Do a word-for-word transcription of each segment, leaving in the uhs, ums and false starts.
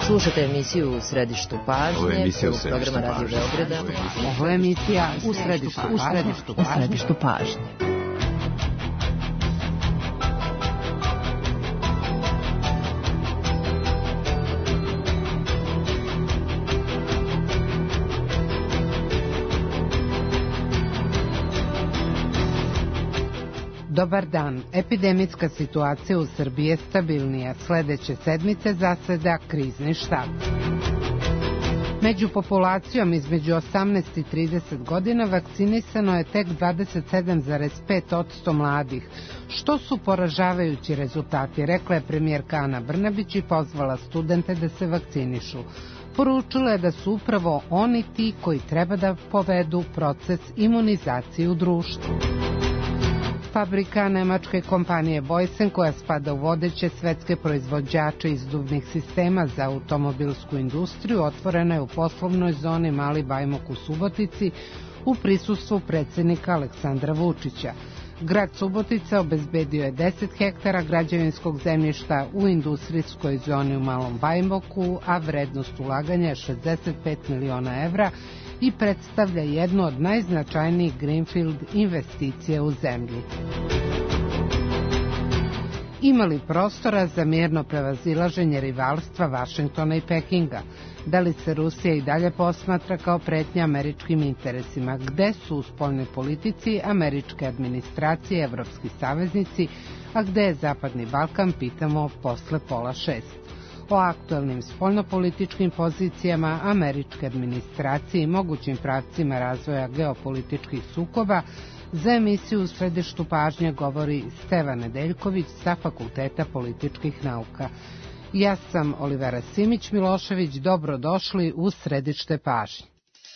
Slušate emisiju U središtu pažnje. Ovo je emisija U središtu programa Radio Beograda. Ovo je emisija U središtu pažnje. U središtu pažnje. Dobar dan. Epidemijska situacija u Srbiji je stabilnija. Sledeće sedmice zaseda krizni štab. Među populacijom između osamnaest i trideset godina vakcinisano je tek dvadeset sedam zarez pet posto mladih, što su poražavajući rezultati, rekla je premijerka Ana Brnabić i pozvala studente da se vakcinišu. Poručila je da su upravo oni ti koji treba da povedu proces imunizacije u društvu. Fabrika nemačke kompanije Boysen, koja spada u vodeće svetske proizvođače izduvnih sistema za automobilsku industriju, otvorena je u poslovnoj zoni Mali Bajmok u Subotici u prisustvu predsjednika Aleksandra Vučića. Grad Subotica obezbedio je deset hektara građevinskog zemljišta u industrijskoj zoni u Malom Bajmoku, a vrednost ulaganja je šezdeset pet miliona evra i predstavlja jednu od najznačajnijih greenfield investicija u zemlji. Ima li prostora za mirno prevazilaženje rivalstva Vašingtona i Pekinga? Da li se Rusija i dalje posmatra kao pretnja američkim interesima? Gde su u spoljnoj politici američke administracije i evropski saveznici, a gde je Zapadni Balkan, pitamo posle pola šest. O aktualnim spoljnopolitičkim pozicijama američke administracije i mogućim pravcima razvoja geopolitičkih sukoba za emisiju U središtu pažnje govori Stevan Nedeljković sa Fakulteta političkih nauka. Ja sam Olivera Simić-Milošević, dobrodošli u Središte pažnje.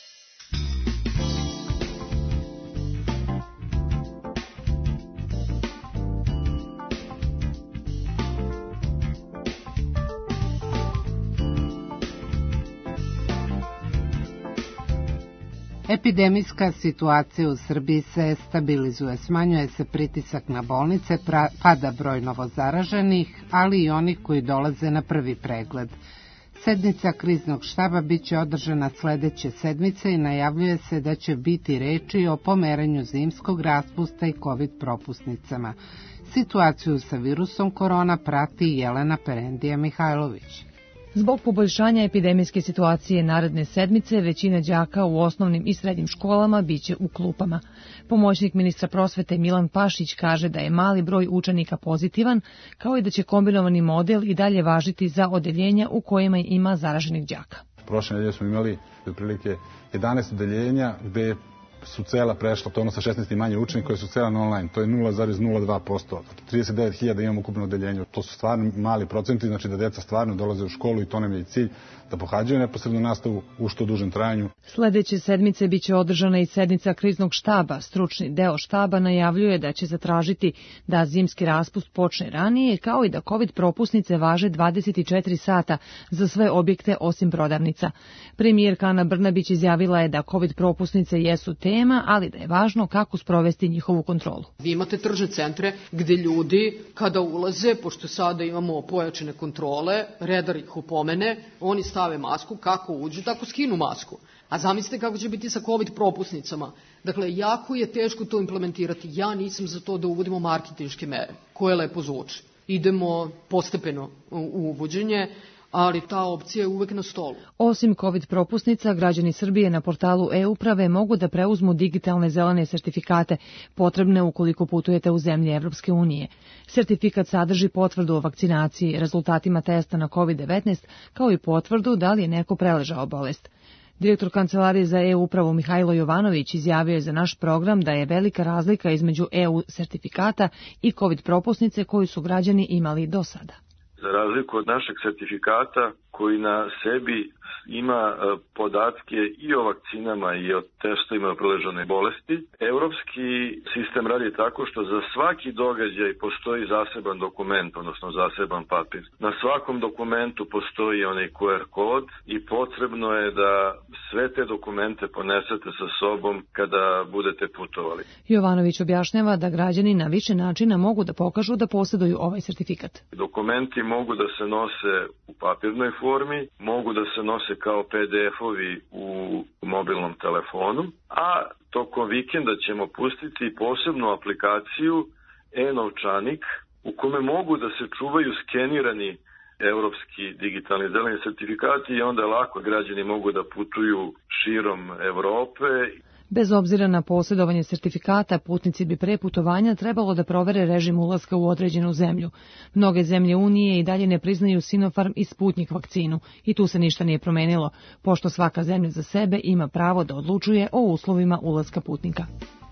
Epidemijska situacija u Srbiji se stabilizuje, smanjuje se pritisak na bolnice, pada broj novozaraženih, ali i onih koji dolaze na prvi pregled. Sednica kriznog štaba biće održana sledeće sedmice i najavljuje se da će biti reči o pomeranju zimskog raspusta i COVID propusnicama. Situaciju sa virusom korona prati Jelena Perendija Mihajlović. Zbog poboljšanja epidemijske situacije naredne sedmice, većina đaka u osnovnim i srednjim školama biće u klupama. Pomoćnik ministra prosvete Milan Pašić kaže da je mali broj učenika pozitivan, kao i da će kombinovani model i dalje važiti za odeljenja u kojima ima zaraženih đaka. Prošle nedelje smo imali otprilike jedanaest odeljenja gde su cela prešla, to ono sa šesnaest i manje učenika koji su cela na online, to je nula zarez nula dva posto. trideset devet hiljada imamo ukupno odeljenju. To su stvarno mali procenti, znači da deca stvarno dolaze u školu i to nam je i cilj, da pohađaju neposrednu nastavu u što dužem trajanju. Sledeće sedmice biće održana i sednica kriznog štaba. Stručni deo štaba najavljuje da će zatražiti da zimski raspust počne ranije, kao i da COVID propusnice važe dvadeset četiri sata za sve objekte osim prodavnica. Premijerka Ana Brnabić izjavila je da COVID propusnice jesu tema, ali da je važno kako sprovesti njihovu kontrolu. Vi imate tržne centre gde ljudi kada ulaze, pošto sada imamo pojačane kontrole, redar ih opomene, oni stave masku, kako uđu, tako skinu masku. A zamislite kako će biti sa COVID propusnicama. Dakle, jako je teško to implementirati. Ja nisam za to da uvodimo marketinške mere, koje lepo zvuči. Idemo postepeno u uvođenje, ali ta opcija je uvek na stolu. Osim COVID propusnica, građani Srbije na portalu e-uprave mogu da preuzmu digitalne zelene sertifikate, potrebne ukoliko putujete u zemlje Evropske unije. Sertifikat sadrži potvrdu o vakcinaciji, rezultatima testa na COVID devetnaest, kao i potvrdu da li je neko preležao bolest. Direktor Kancelarije za e-upravu Mihajlo Jovanović izjavio je za naš program da je velika razlika između E U sertifikata i COVID propusnice koju su građani imali do sada. Za razliku od našeg sertifikata koji na sebi ima podatke i o vakcinama i o testovima o preležanoj bolesti, evropski sistem radi tako što za svaki događaj postoji zaseban dokument, odnosno zaseban papir. Na svakom dokumentu postoji onaj Q R kod i potrebno je da sve te dokumente ponesete sa sobom kada budete putovali. Jovanović objašnjava da građani na više načina mogu da pokažu da posjeduju ovaj sertifikat. Dokumenti mogu da se nose u papirnoj formi, formi, mogu da se nose kao pe de efovi u mobilnom telefonu, a tokom vikenda ćemo pustiti posebnu aplikaciju e-novčanik u kome mogu da se čuvaju skenirani evropski digitalni zeleni sertifikati i onda lako građani mogu da putuju širom Evrope. Bez obzira na posjedovanje sertifikata, putnici bi pre putovanja trebalo da provere režim ulaska u određenu zemlju. Mnoge zemlje Unije i dalje ne priznaju Sinopharm i Sputnik vakcinu i tu se ništa nije promenilo, pošto svaka zemlja za sebe ima pravo da odlučuje o uslovima ulaska putnika.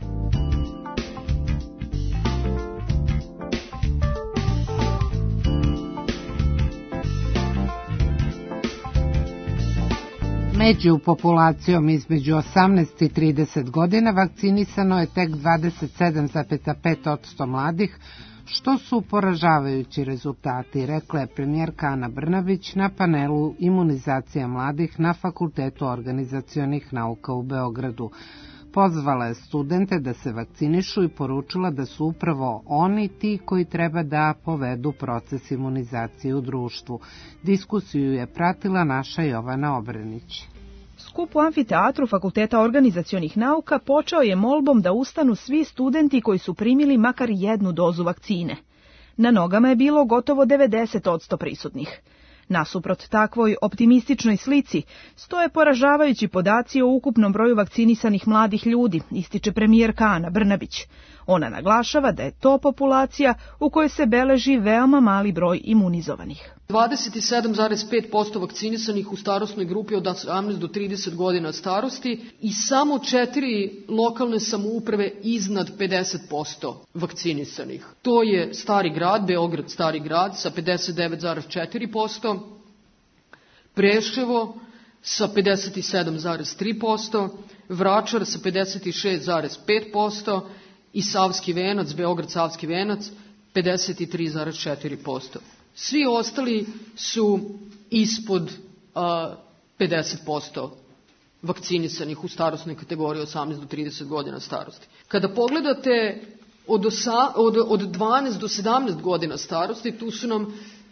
Među populacijom između osamnaest i trideset godina vakcinisano je tek dvadeset sedam zarez pet posto mladih, što su poražavajući rezultati, rekla je premijerka Ana Brnabić na panelu Imunizacija mladih na Fakultetu organizacionih nauka u Beogradu. Pozvala je studente da se vakcinišu i poručila da su upravo oni ti koji treba da povedu proces imunizacije u društvu. Diskusiju je pratila naša Jovana Obrenić. Skup u amfiteatru Fakulteta organizacionih nauka počeo je molbom da ustanu svi studenti koji su primili makar jednu dozu vakcine. Na nogama je bilo gotovo devedeset posto prisutnih. Nasuprot takvoj optimističnoj slici stoje poražavajući podaci o ukupnom broju vakcinisanih mladih ljudi, ističe premijerka Ana Brnabić. Ona naglašava da je to populacija u kojoj se beleži veoma mali broj imunizovanih. dvadeset sedam zarez pet posto vakcinisanih u starosnoj grupi od osamnaest do trideset godina starosti i samo četiri lokalne samouprave iznad pedeset posto vakcinisanih. To je Stari grad, Beograd Stari grad sa pedeset devet zarez četiri posto, Preševo sa pedeset sedam zarez tri posto, Vračar sa pedeset šest zarez pet posto i Savski venac, Beograd Savski venac, pedeset tri zarez četiri posto. Svi ostali su ispod a, pedeset posto vakcinisanih u starosnoj kategoriji osamnaest do trideset godina starosti. Kada pogledate od, osa, od, od dvanaest do sedamnaest godina starosti, tu su nam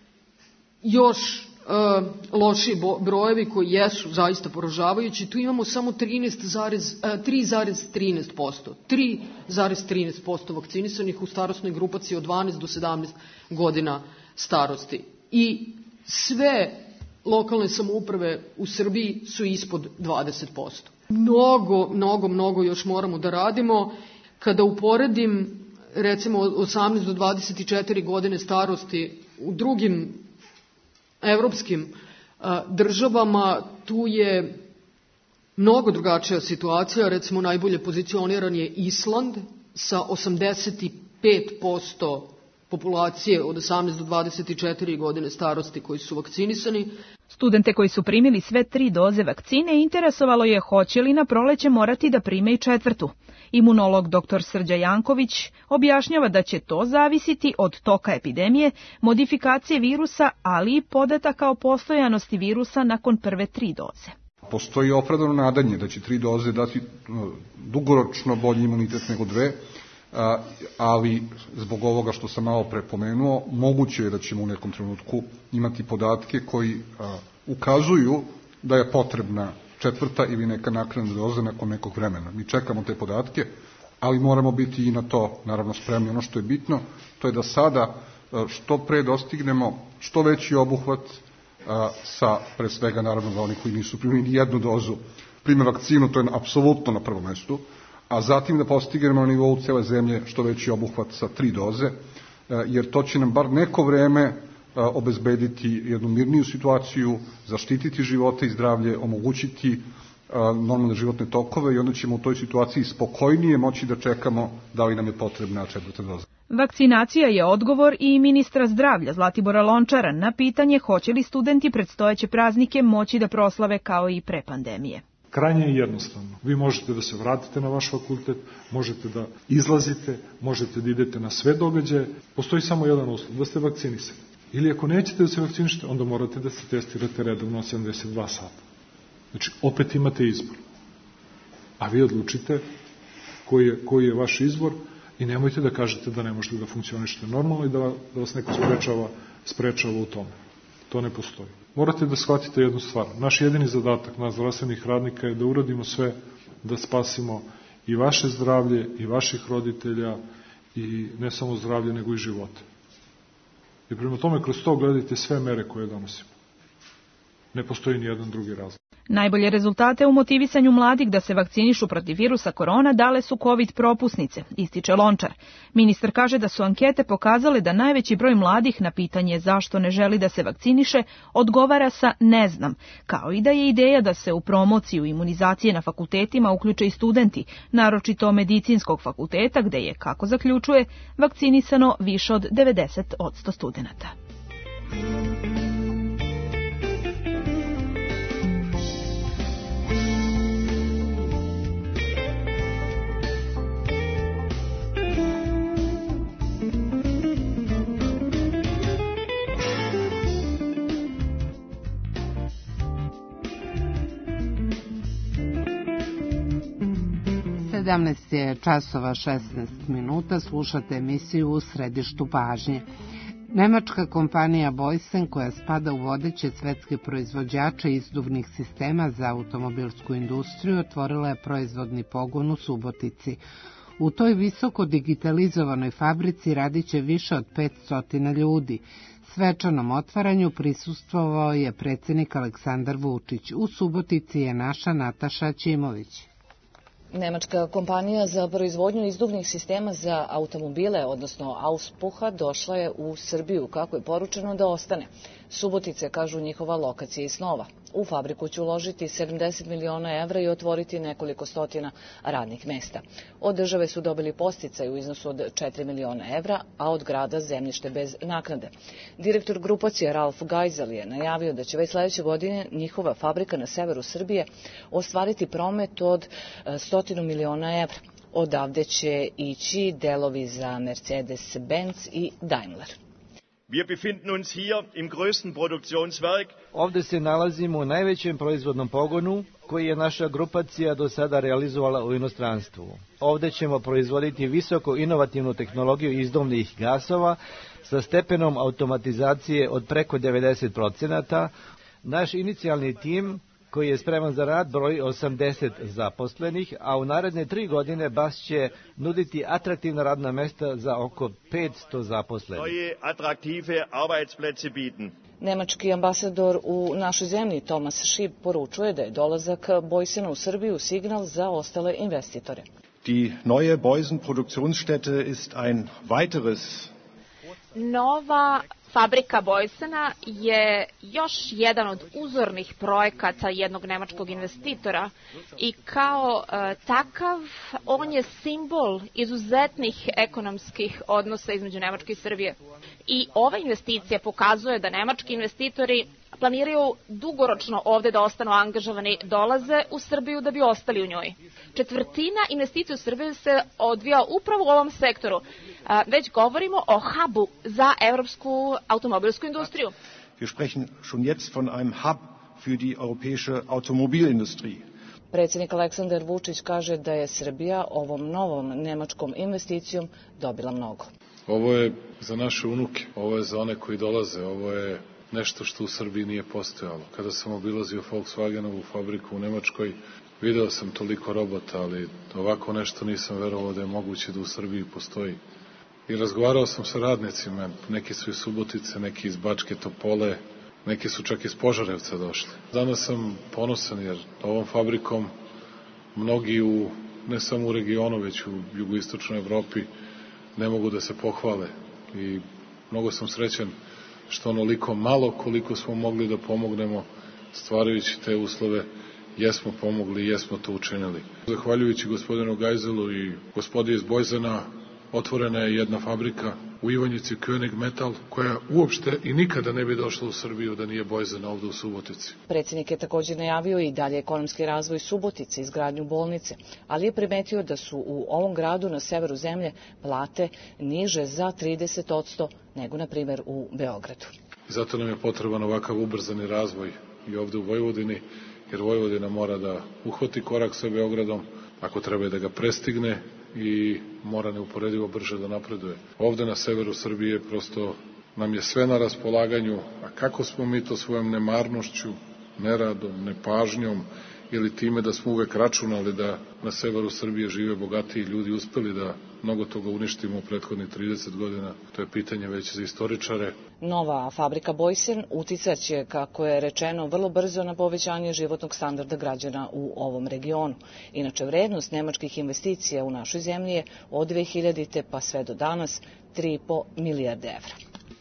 još a, loši brojevi koji jesu zaista poražavajući. Tu imamo samo tri zarez trinaest posto. tri zarez trinaest posto vakcinisanih u starosnoj grupaciji od dvanaest do sedamnaest godina starosti. I sve lokalne samouprave u Srbiji su ispod dvadeset posto. Mnogo, mnogo, mnogo još moramo da radimo. Kada uporedim, recimo, osamnaest do dvadeset četiri godine starosti u drugim evropskim a, državama, tu je mnogo drugačija situacija. Recimo, najbolje pozicioniran je Island sa osamdeset pet posto populacije od osamnaest do dvadeset četiri godine starosti koji su vakcinisani. Studente koji su primili sve tri doze vakcine interesovalo je hoće li na proleće morati da prime i četvrtu. Imunolog doktor Srđa Janković objašnjava da će to zavisiti od toka epidemije, modifikacije virusa, ali i podataka o postojanosti virusa nakon prve tri doze. Postoji opravdano nadanje da će tri doze dati dugoročno bolji imunitet nego dve, ali zbog ovoga što sam malo prepomenuo, moguće je da ćemo u nekom trenutku imati podatke koji ukazuju da je potrebna četvrta ili neka naknadna doza nakon nekog vremena. Mi čekamo te podatke, ali moramo biti i na to naravno spremni. Ono što je bitno, to je da sada što pre dostignemo što veći obuhvat sa, pre svega naravno za oni koji nisu primili jednu dozu, prime vakcinu, to je apsolutno na prvom mestu, a zatim da postignemo na nivou cele zemlje što veći obuhvat sa tri doze, jer to će nam bar neko vreme obezbediti jednu mirniju situaciju, zaštititi živote i zdravlje, omogućiti normalne životne tokove i onda ćemo u toj situaciji spokojnije moći da čekamo da li nam je potrebna četvrta doza. Vakcinacija je odgovor i ministra zdravlja Zlatibora Lončara na pitanje hoće li studenti predstojeće praznike moći da proslave kao i pre pandemije. Krajnje je jednostavno. Vi možete da se vratite na vaš fakultet, možete da izlazite, možete da idete na sve događaje. Postoji samo jedan uslov, da ste vakcinisani. Ili ako nećete da se vakcinišete, onda morate da se testirate redovno sedamdeset dva sata. Znači, opet imate izbor. A vi odlučite koji je, koji je vaš izbor i nemojte da kažete da ne možete da funkcionišete normalno i da, da vas neko sprečava, sprečava u tome. To ne postoji. Morate da shvatite jednu stvar. Naš jedini zadatak, nas zdravstvenih radnika, je da uradimo sve da spasimo i vaše zdravlje, i vaših roditelja, i ne samo zdravlje, nego i živote. I prema tome, kroz to gledajte sve mere koje donosimo. Ne postoji ni jedan drugi razlog. Najbolje rezultate u motivisanju mladih da se vakcinišu protiv virusa korona dale su COVID propusnice, ističe Lončar. Ministar kaže da su ankete pokazale da najveći broj mladih na pitanje zašto ne želi da se vakciniše odgovara sa ne znam, kao i da je ideja da se u promociju imunizacije na fakultetima uključe i studenti, naročito medicinskog fakulteta gde je, kako zaključuje, vakcinisano više od devedeset posto studenata. sedamnaest je časova šesnaest minuta, slušate emisiju U središtu pažnje. Nemačka kompanija Boysen, koja spada u vodeće svetske proizvođače izduvnih sistema za automobilsku industriju, otvorila je proizvodni pogon u Subotici. U toj visoko digitalizovanoj fabrici radiće više od petsto ljudi. Svečanom otvaranju prisustvovao je predsjednik Aleksandar Vučić. U Subotici je naša Nataša Ćimović. Nemačka kompanija za proizvodnju izduvnih sistema za automobile, odnosno Auspuha, došla je u Srbiju, kako je poručeno da ostane. Subotica, kažu, njihova lokacija i snova. U fabriku će uložiti sedamdeset miliona evra i otvoriti nekoliko stotina radnih mesta. Od države su dobili podsticaj u iznosu od četiri miliona evra, a od grada zemljište bez naknade. Direktor grupacije Ralf Geisel je najavio da će već sledeće godine njihova fabrika na severu Srbije ostvariti promet od stotinu miliona evra. Odavde će ići delovi za Mercedes-Benz i Daimler. Wir befinden uns hier im größten Produktionswerk. Ovde se nalazimo u najvećem proizvodnom pogonu koji je naša grupacija do sada realizovala u inostranstvu. Ovde ćemo proizvoditi visoko inovativnu tehnologiju izduvnih gasova sa stepenom automatizacije od preko devedeset procenata. Naš inicijalni tim, koji je spreman za rad, broji osamdeset zaposlenih, a u naredne tri godine B A S će nuditi atraktivna radna mesta za oko petsto zaposlenih. Neue attraktive Arbeitsplätze bieten. Nemački ambasador u našoj zemlji Thomas Schieb poručuje da je dolazak Boysena u Srbiju signal za ostale investitore. Die neue Boysen Produktionsstätte ist ein weiteres Nova fabrika Boysena je još jedan od uzornih projekata jednog nemačkog investitora i kao e, takav on je simbol izuzetnih ekonomskih odnosa između Nemačke i Srbije. I ova investicija pokazuje da nemački investitori planiraju dugoročno ovde da ostanu angažovani, dolaze u Srbiju da bi ostali u njoj. Četvrtina investicija u Srbiji se odvija upravo u ovom sektoru. Već govorimo o hubu za evropsku automobilsku industriju. Wir sprechen schon jetzt von einem Hub für die europäische Automobilindustrie. Predsjednik Aleksandar Vučić kaže da je Srbija ovom novom nemačkom investicijom dobila mnogo. Ovo je za naše unuke, ovo je za one koji dolaze, ovo je nešto što u Srbiji nije postojalo. Kada sam obilazio Volkswagenovu fabriku u Nemačkoj, video sam toliko robota, ali ovako nešto nisam verovao da je moguće da u Srbiji postoji. I razgovarao sam sa radnicima, neki su iz Subotice, neki iz Bačke Topole, neki su čak iz Požarevca došli. Danas sam ponosan jer ovom fabrikom mnogi u, ne samo u regionu, već u jugoistočnoj Evropi ne mogu da se pohvale. I mnogo sam srećan što onoliko malo koliko smo mogli da pomognemo stvarajući te uslove, jesmo pomogli i jesmo to učinili. Zahvaljujući gospodinu Geiselu i gospodi iz Boysena, otvorena je jedna fabrika u Ivanjici, König Metal, koja uopšte i nikada ne bi došla u Srbiju da nije Boysen ovde u Subotici. Predsjednik je također najavio i dalje ekonomski razvoj Subotice, izgradnju bolnice, ali je primetio da su u ovom gradu na severu zemlje plate niže za trideset posto nego, na primjer, u Beogradu. Zato nam je potreban ovakav ubrzani razvoj i ovde u Vojvodini, jer Vojvodina mora da uhvati korak sa Beogradom, ako treba da ga prestigne, i mora neuporedivo brže da napreduje. Ovde na severu Srbije prosto nam je sve na raspolaganju, a kako smo mi to svojom nemarnošću, neradom, nepažnjom ili time da smo uvek računali da na severu Srbije žive bogatiji ljudi uspeli da mnogo toga uništimo u prethodnih trideset godina, to je pitanje već za istoričare. Nova fabrika Bojsen uticaće, kako je rečeno, vrlo brzo na povećanje životnog standarda građana u ovom regionu. Inače, vrednost nemačkih investicija u našoj zemlji je od dve hiljadite pa sve do danas tri i po milijarde evra.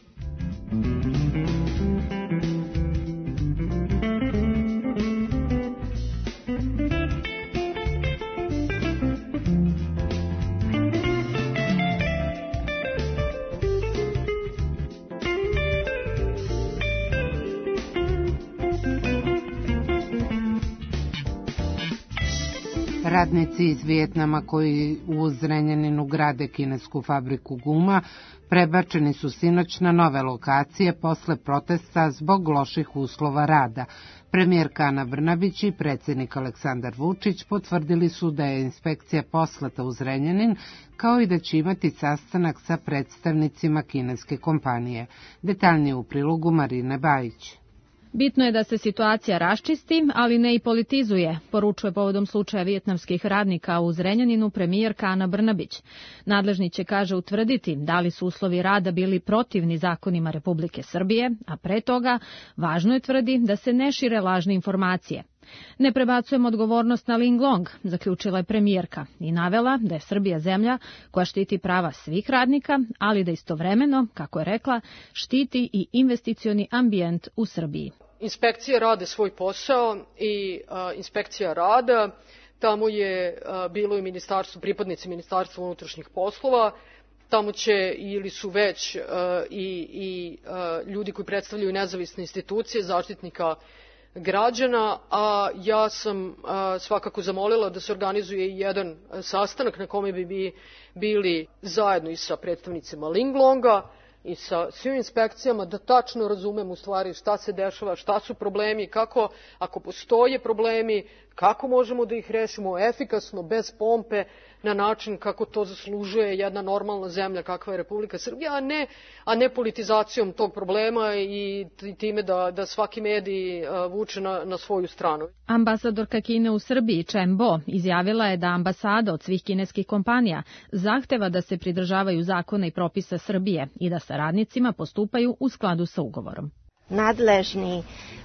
Radnici iz Vijetnama koji u Zrenjaninu grade kinesku fabriku guma prebačeni su sinoć na nove lokacije posle protesta zbog loših uslova rada. Premijerka Ana Brnabić i predsjednik Aleksandar Vučić potvrdili su da je inspekcija poslata u Zrenjanin, kao i da će imati sastanak sa predstavnicima kineske kompanije. Detaljnije u prilogu Marine Bajić. Bitno je da se situacija raščisti, ali ne i politizuje, poručuje povodom slučaja vijetnamskih radnika u Zrenjaninu premijerka Ana Brnabić. Nadležni će, kaže, utvrditi da li su uslovi rada bili protivni zakonima Republike Srbije, a pre toga važno je, tvrdi, da se ne šire lažne informacije. Ne prebacujemo odgovornost na Linglong, zaključila je premijerka i navela da je Srbija zemlja koja štiti prava svih radnika, ali da istovremeno, kako je rekla, štiti i investicioni ambijent u Srbiji. Inspekcije rade svoj posao i a, inspekcija rada, tamo je a, bilo i ministarstvo, pripadnici ministarstva unutrašnjih poslova, tamo će ili su već a, i, i a, ljudi koji predstavljaju nezavisne institucije, zaštitnika građana, a ja sam a, svakako zamolila da se organizuje i jedan sastanak na kome bi, bi bili zajedno i sa predstavnicima Linglonga i sa svim inspekcijama, da tačno razumemo u stvari šta se dešava, šta su problemi, kako, ako postoje problemi, kako možemo da ih rešimo efikasno, bez pompe, na način kako to zaslužuje jedna normalna zemlja kakva je Republika Srbija, a ne, a ne politizacijom tog problema i time da, da svaki medij vuče na, na svoju stranu. Ambasadorka Kine u Srbiji, Chen Bo, izjavila je da ambasada od svih kineskih kompanija zahteva da se pridržavaju zakona i propisa Srbije i da sa radnicima postupaju u skladu sa ugovorom. Nadležni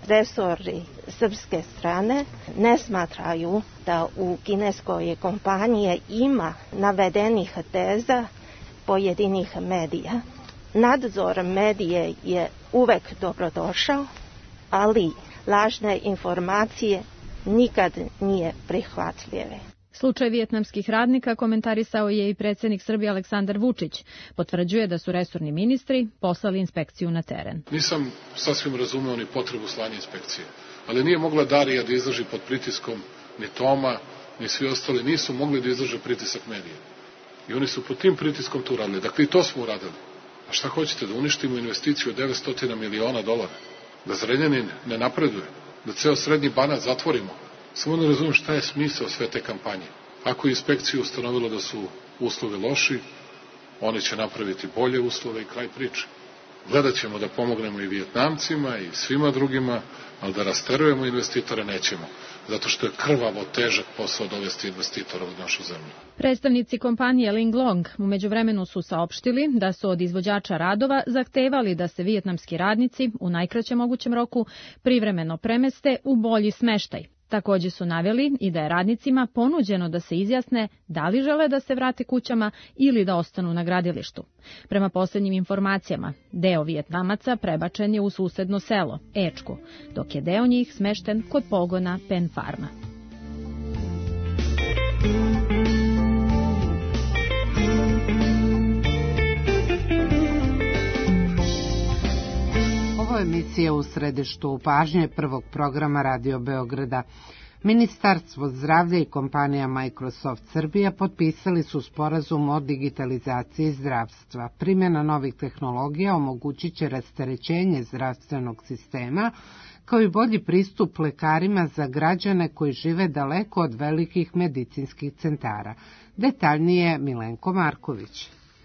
resori srpske strane ne smatraju da u kineskoj kompaniji ima navedenih teza pojedinih medija. Nadzor medije je uvek dobrodošao, ali lažne informacije nikad nije prihvatljive. Slučaj vijetnamskih radnika komentarisao je i predsjednik Srbije Aleksandar Vučić. Potvrđuje da su resorni ministri poslali inspekciju na teren. Nisam sasvim razumeo ni potrebu slanja inspekcije, ali nije mogla Darija da izdrži pod pritiskom, ni Toma, ni svi ostali nisu mogli da izdrže pritisak medija. I oni su pod tim pritiskom to uradili. Dakle, i to smo uradili. A šta hoćete, da uništimo investiciju od devetsto miliona dolara? Da Zrenjanin ne napreduje? Da ceo srednji Banat zatvorimo? Samo ne razumijem šta je smisao sve te kampanje. Ako je inspekcija ustanovila da su uslovi loši, oni će napraviti bolje uslove i kraj priče. Gledat ćemo da pomognemo i Vijetnamcima i svima drugima, ali da rasterujemo investitore nećemo, zato što je krvavo težak posao dovesti investitora u našu zemlju. Predstavnici kompanije Linglong u međuvremenu su saopštili da su od izvođača radova zahtevali da se vijetnamski radnici u najkraćem mogućem roku privremeno premeste u bolji smeštaj. Također su naveli i da je radnicima ponuđeno da se izjasne da li žele da se vrate kućama ili da ostanu na gradilištu. Prema posljednjim informacijama, deo Vijetnamaca prebačen je u susedno selo, Ečku, dok je deo njih smešten kod pogona Pen Farma. Ovo je emisija U središtu pažnje prvog programa Radio Beograda. Ministarstvo zdravlja i kompanija Microsoft Srbija potpisali su sporazum o digitalizaciji zdravstva. Primjena novih tehnologija omogućit će rasterećenje zdravstvenog sistema, kao i bolji pristup lekarima za građane koji žive daleko od velikih medicinskih centara. Detaljnije Milenko Marković.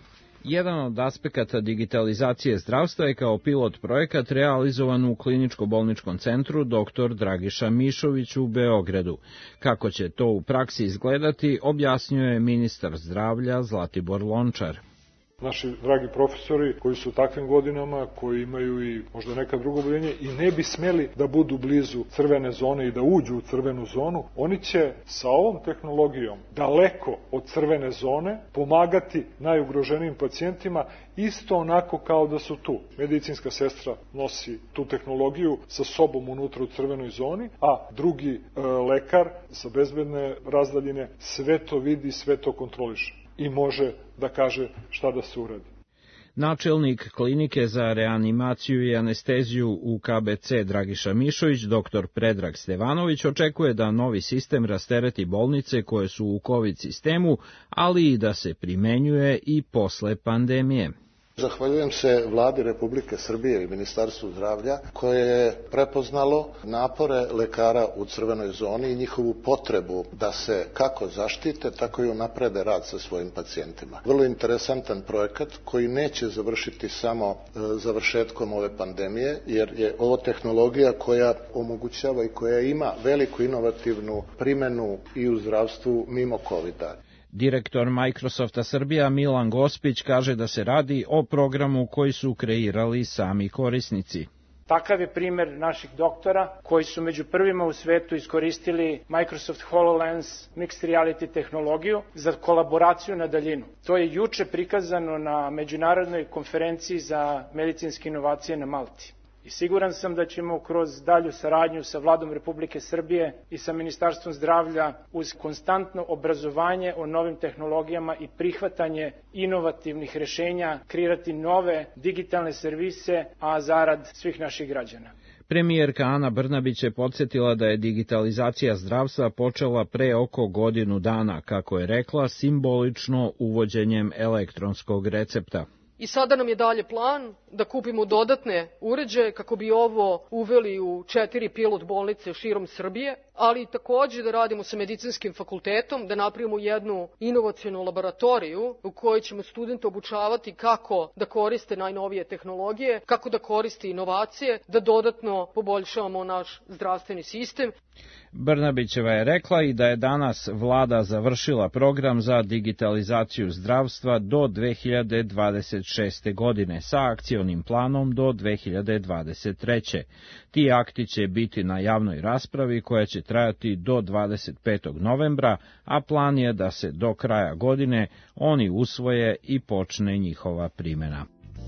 Jedan od aspekata digitalizacije zdravstva je kao pilot projekat realizovan u kliničko-bolničkom centru doktor Dragiša Mišović u Beogradu. Kako će to u praksi izgledati, objasnio je ministar zdravlja Zlatibor Lončar. Naši dragi profesori koji su u takvim godinama, koji imaju i možda neka drugo oboljenje i ne bi smeli da budu blizu crvene zone i da uđu u crvenu zonu, oni će sa ovom tehnologijom daleko od crvene zone pomagati najugroženijim pacijentima isto onako kao da su tu. Medicinska sestra nosi tu tehnologiju sa sobom unutra u crvenoj zoni, a drugi e, lekar sa bezbedne razdaljine sve to vidi, sve to kontroliše i može da kaže šta da se uradi. Načelnik klinike za reanimaciju i anesteziju u K B C Dragiša Mišović, doktor Predrag Stevanović, očekuje da novi sistem rastereti bolnice koje su u COVID sistemu, ali i da se primenjuje i posle pandemije. Zahvaljujem se Vladi Republike Srbije i Ministarstvu zdravlja koje je prepoznalo napore lekara u crvenoj zoni i njihovu potrebu da se kako zaštite, tako i unaprede rad sa svojim pacijentima. Vrlo interesantan projekat koji neće završiti samo završetkom ove pandemije, jer je ovo tehnologija koja omogućava i koja ima veliku inovativnu primenu i u zdravstvu mimo kovida. Direktor Microsofta Srbija Milan Gospić kaže da se radi o programu koji su kreirali sami korisnici. Takav je primer naših doktora koji su među prvima u svetu iskoristili Microsoft HoloLens Mixed Reality tehnologiju za kolaboraciju na daljinu. To je juče prikazano na Međunarodnoj konferenciji za medicinske inovacije na Malti. I siguran sam da ćemo kroz dalju saradnju sa Vladom Republike Srbije i sa Ministarstvom zdravlja uz konstantno obrazovanje o novim tehnologijama i prihvatanje inovativnih rešenja kreirati nove digitalne servise, a zarad svih naših građana. Premijerka Ana Brnabić je podsjetila da je digitalizacija zdravstva počela pre oko godinu dana, kako je rekla, simbolično uvođenjem elektronskog recepta. I sada nam je dalje plan da kupimo dodatne uređaje kako bi ovo uveli u četiri pilot bolnice širom Srbije, ali takođe da radimo sa medicinskim fakultetom, da napravimo jednu inovacionu laboratoriju u kojoj ćemo studente obučavati kako da koriste najnovije tehnologije, kako da koriste inovacije, da dodatno poboljšavamo naš zdravstveni sistem. Brnabićeva je rekla i da je danas vlada završila program za digitalizaciju zdravstva do dve hiljade dvadeset šeste. godine sa akcionim planom do dve hiljade dvadeset treće. Ti akti će biti na javnoj raspravi koja će trajati do dvadeset petog novembra, a plan je da se do kraja godine oni usvoje i počne njihova primjena.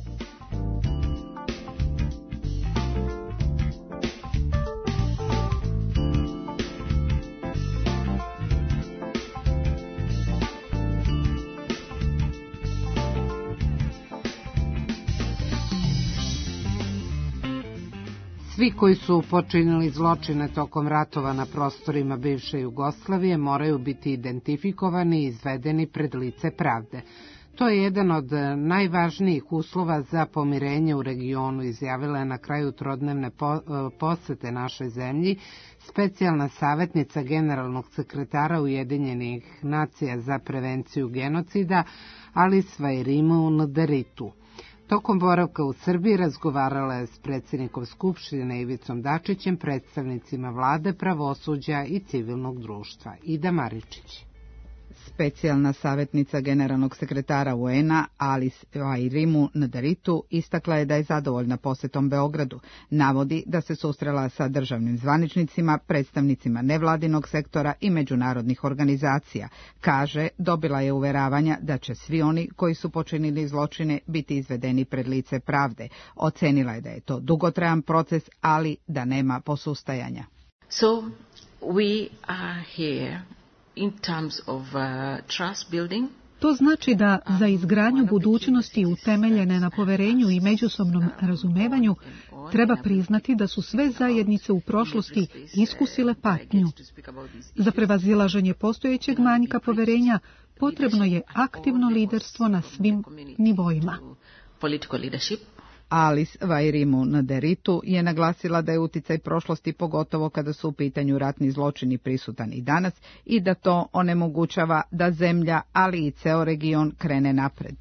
Svi koji su počinili zločine tokom ratova na prostorima bivše Jugoslavije moraju biti identifikovani i izvedeni pred lice pravde. To je jedan od najvažnijih uslova za pomirenje u regionu, izjavila je na kraju trodnevne posete našoj zemlji specijalna savjetnica generalnog sekretara Ujedinjenih nacija za prevenciju genocida Alice Vairimu Nderitu. Tokom boravka u Srbiji razgovarala je s predsjednikom Skupštine Ivicom Dačićem, predstavnicima vlade, pravosuđa i civilnog društva. Ida Maričić. Specijalna savjetnica generalnog sekretara U N-a Alice Vairimu Nderitu istakla je da je zadovoljna posjetom Beogradu. Navodi da se susrela sa državnim zvaničnicima, predstavnicima nevladinog sektora i međunarodnih organizacija. Kaže, dobila je uveravanja da će svi oni koji su počinili zločine biti izvedeni pred lice pravde. Ocenila je da je to dugotrajan proces, ali da nema posustajanja. So, we are here in terms of uh, trust building. To znači da za izgradnju budućnosti utemeljene na poverenju i međusobnom razumevanju treba priznati da su sve zajednice u prošlosti iskusile patnju. Za prevazilaženje postojećeg manjka poverenja potrebno je aktivno liderstvo na svim nivoima. Political leadership. Alice Vairimu Nderitu je naglasila da je uticaj prošlosti, pogotovo kada su u pitanju ratni zločini, prisutan i danas i da to onemogućava da zemlja, ali i ceo region krene napred.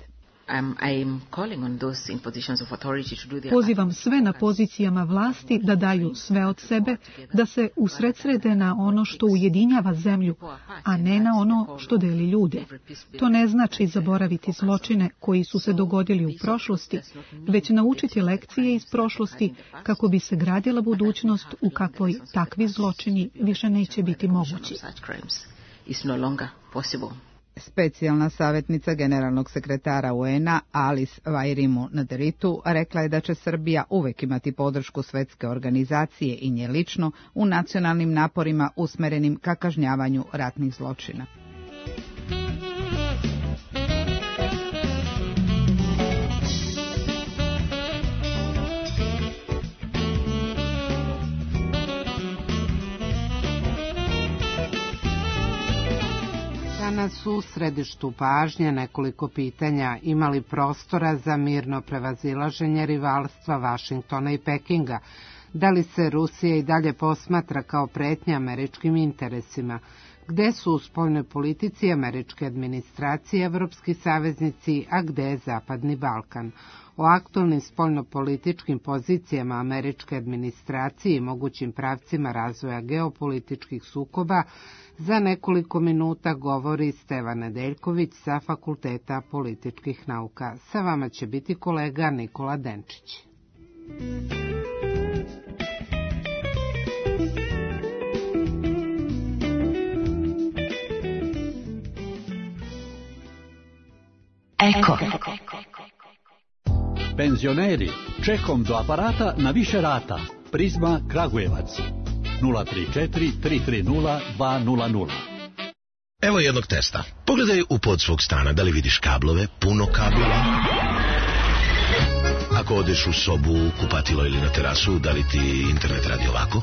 Um, I'm calling on those in positions of authority to do their Pozivam sve na pozicijama vlasti da daju sve od sebe, da se usredsrede na ono što ujedinjava zemlju, a ne na ono što deli ljude. To ne znači zaboraviti zločine koji su se dogodili u prošlosti, već naučiti lekcije iz prošlosti kako bi se gradila budućnost u kakvoj takvi zločini više neće biti mogući. Specijalna savjetnica generalnog sekretara U N A Alice Wairimu Naderitu rekla je da će Srbija uvek imati podršku svetske organizacije i nje lično u nacionalnim naporima usmerenim ka kažnjavanju ratnih zločina. Danas u središtu pažnje nekoliko pitanja imali prostora za mirno prevazilaženje rivalstva Vašingtona i Pekinga. Da li se Rusija i dalje posmatra kao pretnja američkim interesima? Gde su u spoljnoj politici američke administracije evropski saveznici, a gde je Zapadni Balkan? O aktualnim spoljnopolitičkim pozicijama američke administracije i mogućim pravcima razvoja geopolitičkih sukoba za nekoliko minuta govori Stevan Nedeljković sa Fakulteta političkih nauka. Sa vama će biti kolega Nikola Denčić. Eko. Penzioneri, čekom do aparata na više rata. Prizma Kragujevac. nula tri četiri tri tri nula dva nula nula. Evo jednog testa. Pogledaj u pod svog stana da li vidiš kablove, puno kablova. Ako odeš u sobu, kupatilo ili na terasu, da li ti internet radi ovako?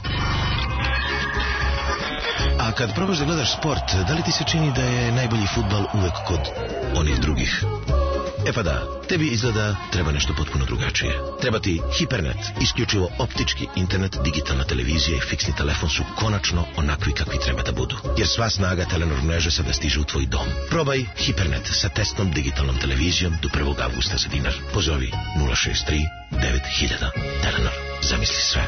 A kad probaš da gledaš sport, da li ti se čini da je najbolji fudbal uvek kod onih drugih? E pa da, tebi izgleda treba nešto potpuno drugačije. Treba ti Hipernet, isključivo optički internet, digitalna televizija i fiksni telefon su konačno onakvi kakvi treba da budu. Jer sva snaga Telenor mreže sada stiže u tvoj dom. Probaj Hipernet sa testnom digitalnom televizijom do prvog avgusta za dinar. Pozovi nula šest tri devet hiljada. Telenor, zamisli sve.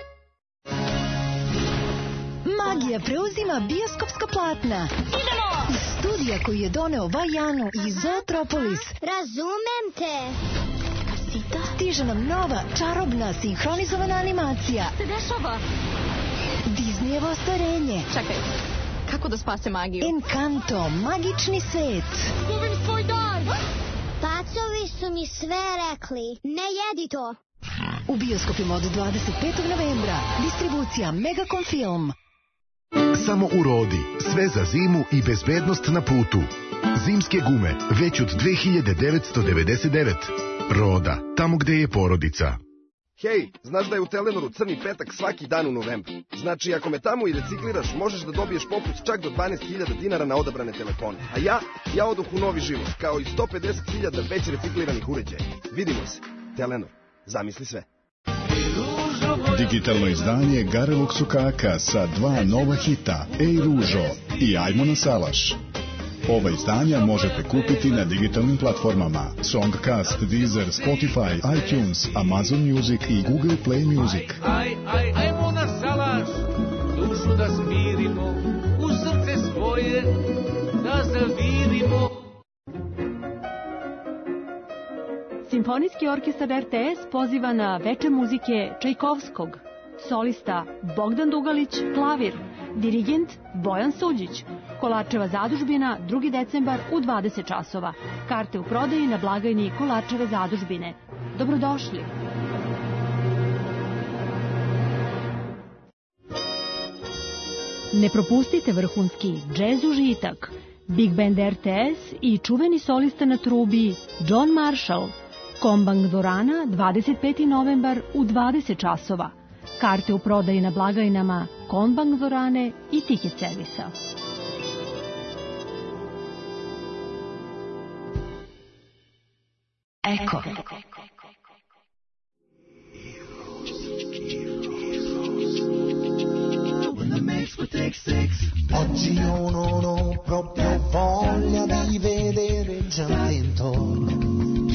Magija preuzima bioskopska platna. Idemo! Iz studija koji je doneo Vajanu i Zootropolis. Razumem te. Stiže nam nova, čarobna, sinhronizovana animacija. Se dešava? Disneyevo ostvarenje. Čekaj, kako da spase magiju? Encanto, magični svet. Gubim svoj dar. Pacovi su mi sve rekli. Ne jedi to. U bioskopima od dvadeset petog novembra. Distribucija Megacom Film. Samo u Rodi, sve za zimu i bezbednost na putu. Zimske gume, već od dve hiljade devetsto devedeset devet. Roda, tamo gde je porodica. Hej, znaš da je u Telenoru crni petak svaki dan u novembru? Znači, ako me tamo i recikliraš, možeš da dobiješ popust čak do dvanaest hiljada dinara na odabrane telefone. A ja, ja odoh u novi život, kao i sto pedeset hiljada već recikliranih uređaja. Vidimo se. Telenor, zamisli sve. Digitalno izdanje Garevog sukaka sa dva nova hita, Ej Ružo i Ajmo na salaš. Ova izdanja možete kupiti na digitalnim platformama Songcast, Deezer, Spotify, iTunes, Amazon Music i Google Play Music. Aj, aj, ajmo na salaš, dušu da smirimo, u srce svoje da zavirimo. Simfonijski orkestar R T S poziva na veče muzike Čajkovskog. Solista Bogdan Dugalić, klavir. Dirigent Bojan Suđić. Kolarčeva zadužbina, drugi decembar u dvadeset časova. Karte u prodaji na blagajni Kolarčeve zadužbine. Dobrodošli! Ne propustite vrhunski džez užitak. Big Band R T S i čuveni solista na trubi John Marshall. Kombang dvorana, dvadeset peti novembar u dvadeset časova. Karte u prodaji na blagajnama Kombang dvorane i tiket servisa. Eko. Oggi io non ho proprio voglia di vedere già dentro.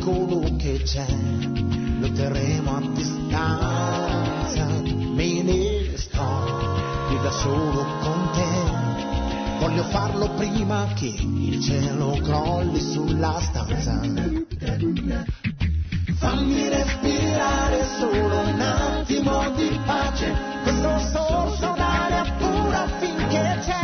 pericolo che c'è lo terremo a distanza, me ne sto qui da solo con te, voglio farlo prima che il cielo crolli sulla stanza. Fammi respirare solo un attimo di pace, questo sorso d'aria pura finché c'è.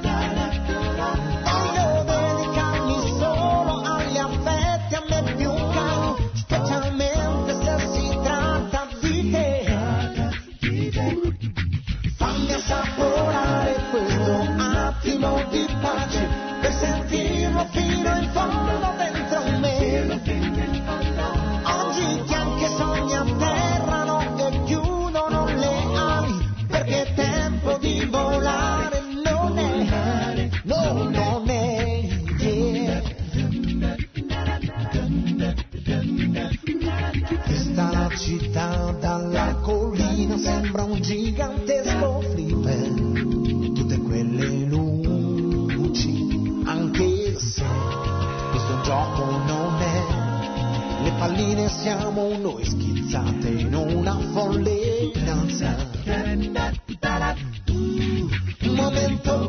Voglio dedicarmi solo agli affetti a me più cari, specialmente se si tratta di te. Fammi assaporare questo attimo di pace, per sentirlo fino in fondo dentro me. Oggi che anche sogni atterrano e chiudono le ali, perché è tempo di volare, non è, no, non è, yeah. Questa è la città dalla collina, sembra un gigantesco flipper, tutte quelle luci, anche se questo gioco non è, le palline siamo noi schizzate in una folle danza. Un momento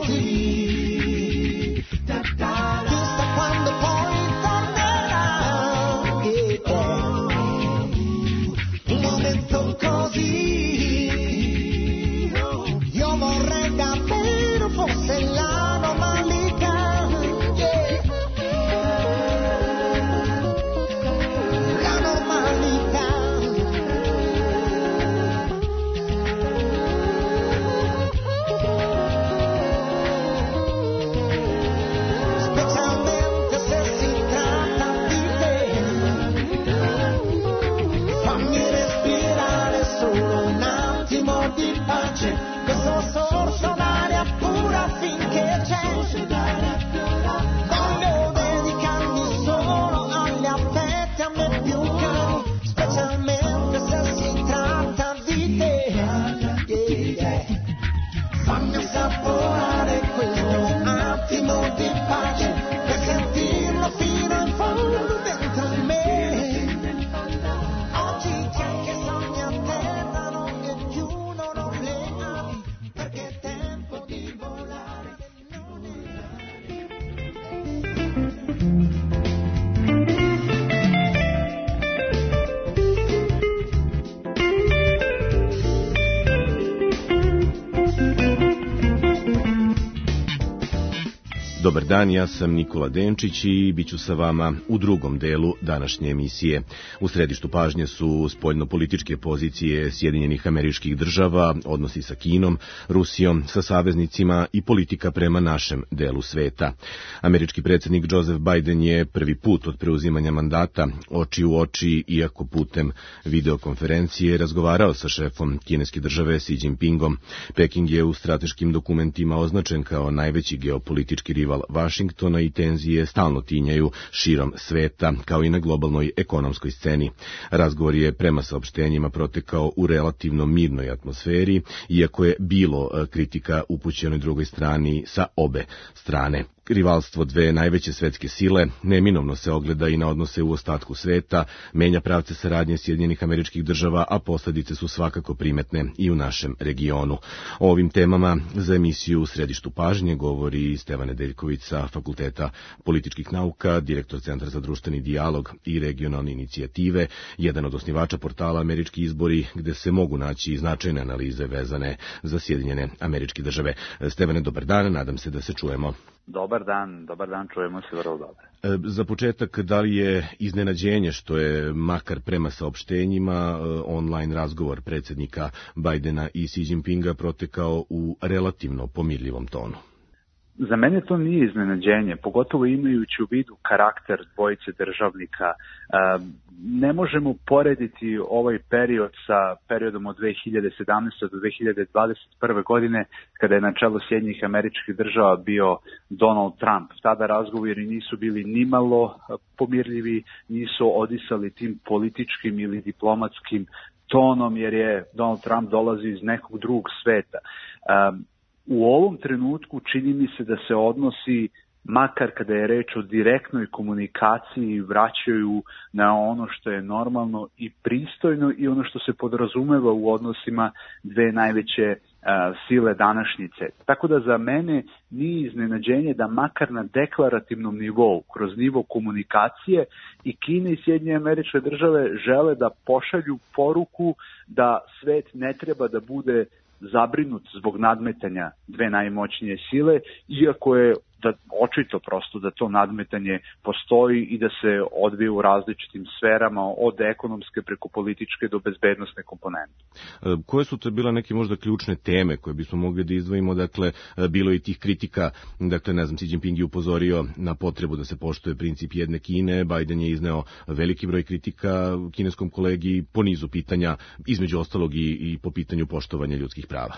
così, chissà quando poi tornerà. Un momento così, io vorrei davvero fosse la normalità. Questo sorso d'aria pura finché c'è. Voglio dedicarmi solo agli affetti a me più cari, specialmente se si tratta di te. Yeah. Fammi assaporare questo attimo di pace, per sentirlo fino in fondo dentro di me. Oggi c'è anche sogni atterrano e chiudono le ali, perché è tempo di volare, non è. Dobar dan, ja sam Nikola Denčić i bit ću sa vama u drugom delu današnje emisije. U središtu pažnje su spoljnopolitičke pozicije Sjedinjenih Američkih Država, odnosi sa Kinom, Rusijom, sa saveznicima i politika prema našem delu sveta. Američki predsjednik Joseph Biden je prvi put od preuzimanja mandata oči u oči, iako putem videokonferencije, razgovarao sa šefom kineske države Xi Jinpingom. Peking je u strateškim dokumentima označen kao najveći geopolitički rival Vašingtona i tenzije stalno tinjaju širom sveta, kao i na globalnoj ekonomskoj sceni. Razgovor je prema saopštenjima protekao u relativno mirnoj atmosferi, iako je bilo kritika upućenoj drugoj strani sa obe strane. Rivalstvo dve najveće svetske sile neminovno se ogleda i na odnose u ostatku sveta, menja pravce saradnje Sjedinjenih Američkih Država, a posljedice su svakako primetne i u našem regionu. O ovim temama za emisiju u središtu pažnje govori Stevan Nedeljković sa Fakulteta političkih nauka, direktor Centra za društveni dijalog i regionalne inicijative, jedan od osnivača portala Američki izbori, gde se mogu naći značajne analize vezane za Sjedinjene Američke Države. Stevane, dobar dan, nadam se da se čujemo. Dobar dan, dobar dan, čujemo se vrlo dobro. Za početak, da li je iznenađenje što je, makar prema saopštenjima, online razgovor predsjednika Bidena i Xi Jinpinga protekao u relativno pomirljivom tonu? Za mene to nije iznenađenje, pogotovo imajući u vidu karakter dvojice državnika. Ne možemo porediti ovaj period sa periodom od dve hiljade sedamnaeste do dve hiljade dvadeset prve. godine, kada je na čelu Sjedinjenih Američkih Država bio Donald Trump. Tada razgovori nisu bili nimalo pomirljivi, nisu odisali tim političkim ili diplomatskim tonom, jer je Donald Trump dolazi iz nekog drugog sveta. U ovom trenutku čini mi se da se odnosi makar kada je reč o direktnoj komunikaciji, vraćaju na ono što je normalno i pristojno i ono što se podrazumeva u odnosima dve najveće uh, sile današnjice. Tako da za mene nije iznenađenje da makar na deklarativnom nivou, kroz nivo komunikacije, i Kina i Sjedinjene Američke Države žele da pošalju poruku da svet ne treba da bude zabrinut zbog nadmetanja dve najmoćnije sile, iako je da očito prosto da to nadmetanje postoji i da se odvije u različitim sferama, od ekonomske preko političke do bezbednosne komponente. E, koje su to bile neke možda ključne teme koje bismo mogli da izdvojimo? Dakle, bilo i tih kritika, dakle, ne znam, Xi Jinping je upozorio na potrebu da se poštuje princip jedne Kine, Biden je izneo veliki broj kritika kineskom kolegi po nizu pitanja, između ostalog i, i po pitanju poštovanja ljudskih prava.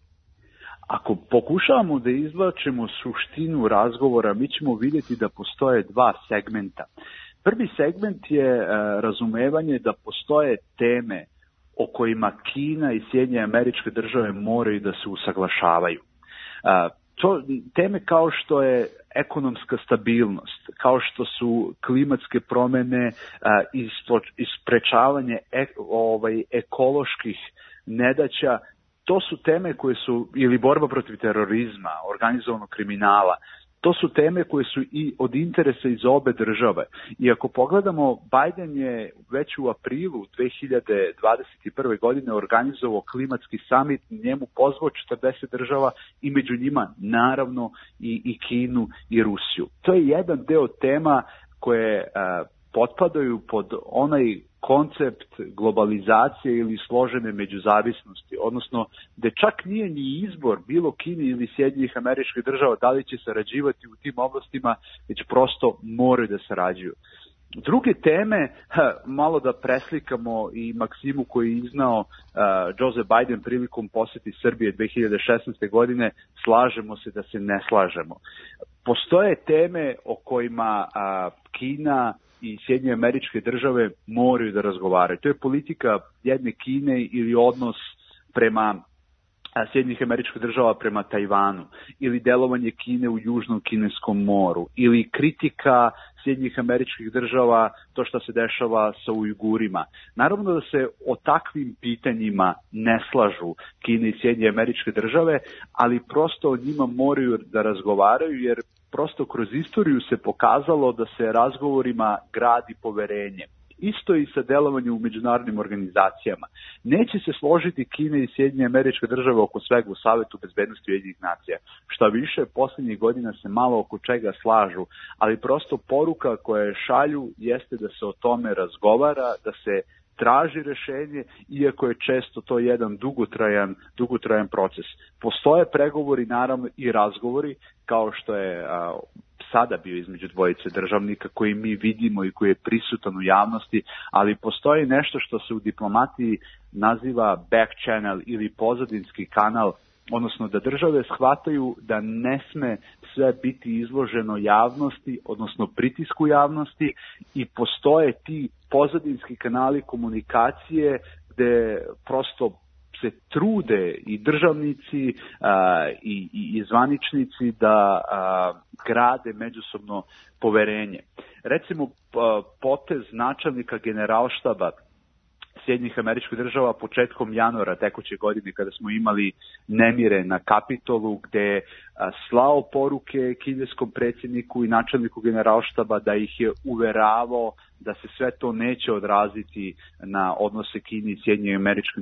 Ako pokušavamo da izvlačimo suštinu razgovora, mi ćemo vidjeti da postoje dva segmenta. Prvi segment je e, razumevanje da postoje teme o kojima Kina i Sjedinjene Američke Države moraju da se usaglašavaju. E, to, teme kao što je ekonomska stabilnost, kao što su klimatske promene i isprečavanje e, ovaj, ekoloških nedaća, to su teme koje su, ili borba protiv terorizma, organizovanog kriminala, to su teme koje su i od interesa iz obe države. I ako pogledamo, Biden je već u aprilu dve hiljade dvadeset prve. godine organizovao klimatski summit, njemu pozvao četrdeset država i među njima naravno i, i Kinu i Rusiju. To je jedan deo tema koje a, potpadaju pod onaj koncept globalizacije ili složene međuzavisnosti, odnosno da čak nije ni izbor bilo Kine ili Sjedinjenih Američkih Država da li će sarađivati u tim oblastima, već prosto moraju da sarađuju. Druge teme, ha, malo da preslikamo i maksimu koju je iznao uh, Joseph Biden prilikom poseti Srbije dve hiljade šesnaeste. godine, slažemo se da se ne slažemo. Postoje teme o kojima uh, Kina i Sjedinjene Američke Države moraju da razgovaraju. To je politika jedne Kine ili odnos prema Sjedinjenih Američkih Država prema Tajvanu, ili delovanje Kine u Južnom Kineskom moru, ili kritika Sjedinjenih Američkih Država, to što se dešava sa Ujgurima. Naravno da se o takvim pitanjima ne slažu Kine i Sjedinjene Američke Države, ali prosto o njima moraju da razgovaraju, jer prosto kroz istoriju se pokazalo da se razgovorima gradi poverenje. Isto i sa delovanjem u međunarodnim organizacijama. Neće se složiti Kina i Sjedinjene Američke Države oko svega u Savetu bezbednosti Ujedinjenih nacija. Šta više, posljednjih godina se malo oko čega slažu, ali prosto poruka koja je šalju jeste da se o tome razgovara, da se traži rešenje, iako je često to jedan dugotrajan, dugotrajan proces. Postoje pregovori, naravno, i razgovori, kao što je a, sada bio između dvojice državnika koji mi vidimo i koji je prisutan u javnosti, ali postoji nešto što se u diplomatiji naziva back channel ili pozadinski kanal, odnosno da države shvataju da ne sme sve biti izloženo javnosti, odnosno pritisku javnosti, i postoje ti pozadinski kanali komunikacije gde prosto se trude i državnici a, i, i, i zvaničnici da a, grade međusobno poverenje. Recimo, a, potez načelnika generalštaba Sjedinjenih Američkih Država početkom januara tekuće godine, kada smo imali nemire na Kapitolu, gde a, slao poruke kineskom predsjedniku i načelniku generalštaba da ih je uveravao da se sve to neće odraziti na odnose Kine i Sjedinjenih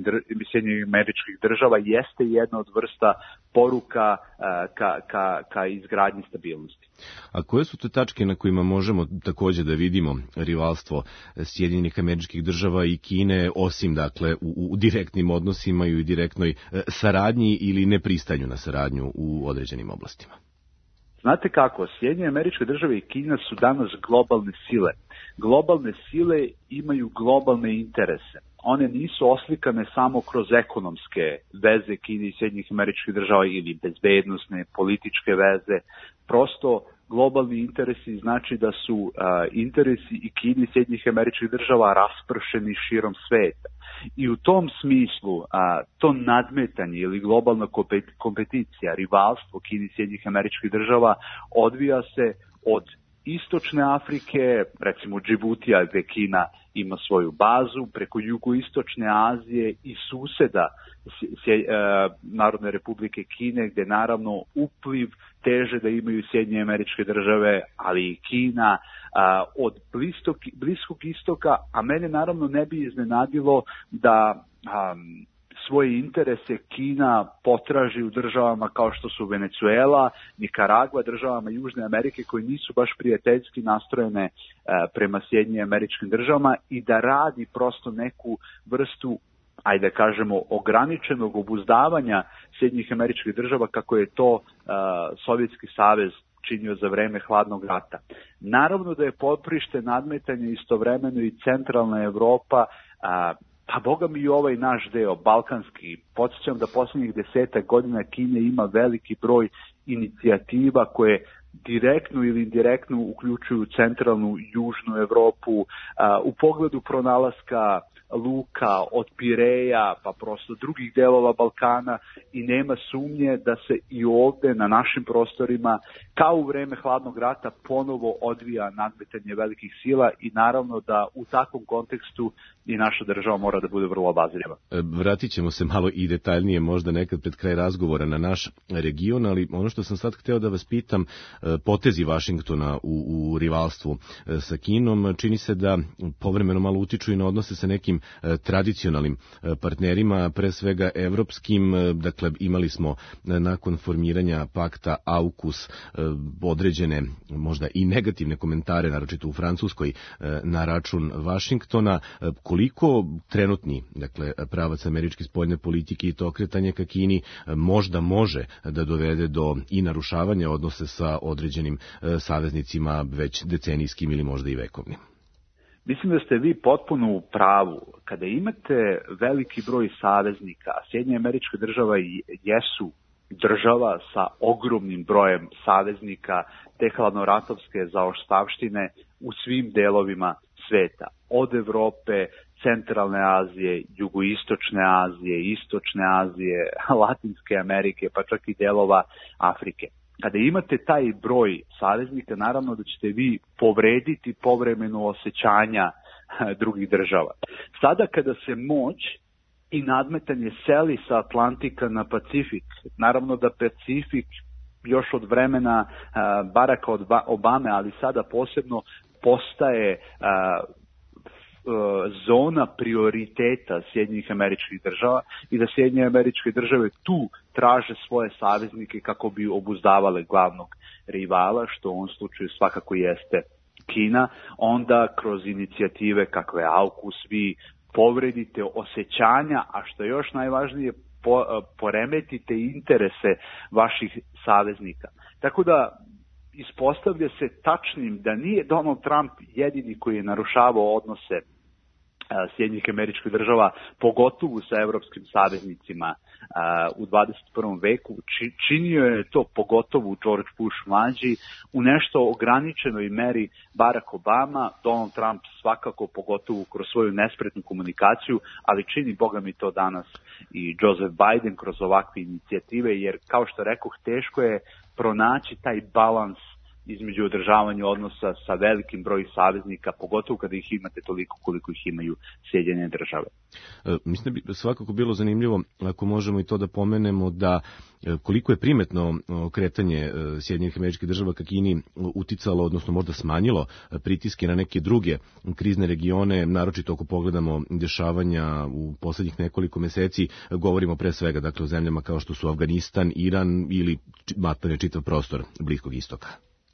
Američkih Država, jeste jedna od vrsta poruka a, ka, ka, ka izgradnji stabilnosti. A koje su to tačke na kojima možemo takođe da vidimo rivalstvo Sjedinjenih Američkih Država i Kine, osim dakle u, u direktnim odnosima i u direktnoj saradnji ili nepristanju na saradnju u određenim oblastima? Znate kako, Sjedinjene Američke Države i Kina su danas globalne sile. Globalne sile imaju globalne interese. One nisu oslikane samo kroz ekonomske veze Kine i Sjedinjenih Američkih Država ili bezbednosne, političke veze. Prosto globalni interesi znači da su uh, interesi i Kine i Sjedinjenih Američkih Država raspršeni širom sveta. I u tom smislu uh, to nadmetanje ili globalna kompeticija, rivalstvo Kine i Sjedinjenih Američkih Država odvija se od Istočne Afrike, recimo Džibutija gde Kina ima svoju bazu, preko jugoistočne Azije i suseda Narodne Republike Kine, gde naravno upliv teže da imaju Sjedinjene Američke Države, ali i Kina, od Bliskog, Bliskog istoka, a mene naravno ne bi iznenadilo da um, svoje interese Kina potraži u državama kao što su Venezuela, Nikaragva, državama Južne Amerike koje nisu baš prijateljski nastrojene e, prema Sjedinjenim Američkim Državama i da radi prosto neku vrstu, ajde da kažemo, ograničenog obuzdavanja Sjedinjenih Američkih Država kako je to e, Sovjetski savez činio za vreme hladnog rata. Naravno da je poprište nadmetanja istovremeno i centralna Evropa, a, pa boga mi i ovaj naš deo, balkanski. Podsjećam da posljednjih desetak godina Kina ima veliki broj inicijativa koje direktno ili indirektno uključuju centralnu i južnu Evropu a, u pogledu pronalaska luka od Pireja pa prosto drugih delova Balkana i nema sumnje da se i ovde na našim prostorima kao u vreme hladnog rata ponovo odvija nadmetanje velikih sila i naravno da u takvom kontekstu i naša država mora da bude vrlo obazriva. Vratit ćemo se malo i detaljnije možda nekad pred kraj razgovora na naš region, ali ono što sam sad hteo da vas pitam, potezi Vašingtona u, u rivalstvu sa Kinom, čini se da povremeno malo utiču i na odnose sa nekim tradicionalnim partnerima, pre svega evropskim. Dakle, imali smo nakon formiranja pakta AUKUS određene možda i negativne komentare, naročito u Francuskoj, na račun Vašingtona. Koliko trenutni, dakle, pravac američke spoljne politike i to okretanje ka Kini možda može da dovede do i narušavanja odnose sa određenim saveznicima već decenijskim ili možda i vekovnim? Mislim da ste vi potpuno u pravu. Kada imate veliki broj saveznika, a Sjedinjene Američke Države jesu država sa ogromnim brojem saveznika te hladnoratovske zaoštavštine u svim delovima sveta, od Evrope, Centralne Azije, Jugoistočne Azije, Istočne Azije, Latinske Amerike, pa čak i delova Afrike. Kada imate taj broj saveznika, naravno da ćete vi povrediti povremeno osjećanja drugih država. Sada kada se moć i nadmetanje seli sa Atlantika na Pacifik, naravno da Pacifik još od vremena Baracka Obame, ali sada posebno postaje zona prioriteta Sjedinjenih Američkih Država i da Sjedinjene Američke Države tu traže svoje saveznike kako bi obuzdavale glavnog rivala, što u ovom slučaju svakako jeste Kina, onda kroz inicijative kakve AUKUS vi povredite osjećanja, a što je još najvažnije, po, poremetite interese vaših saveznika. Tako da ispostavlja se tačnim da nije Donald Trump jedini koji je narušavao odnose Sjedinjenih Američkih Država, pogotovo sa evropskim saveznicima u dvadeset prvom veku. Činio je to pogotovo George Bush mlađi, u nešto ograničenoj meri Barack Obama, Donald Trump svakako pogotovo kroz svoju nespretnu komunikaciju, ali čini Boga mi to danas i Joseph Biden kroz ovakve inicijative, jer kao što rekoh, teško je pronaći taj balans između održavanja odnosa sa velikim brojem saveznika, pogotovo kada ih imate toliko koliko ih imaju Sjedinjene Države. E, mislim da bi svakako bilo zanimljivo, ako možemo i to da pomenemo, da koliko je primetno kretanje Sjedinjenih Američkih Država ka Kini uticalo, odnosno možda smanjilo pritiske na neke druge krizne regione, naročito ako pogledamo dešavanja u poslednjih nekoliko meseci, govorimo pre svega dakle o zemljama kao što su Afganistan, Iran ili matane čitav prostor Bliskog istoka.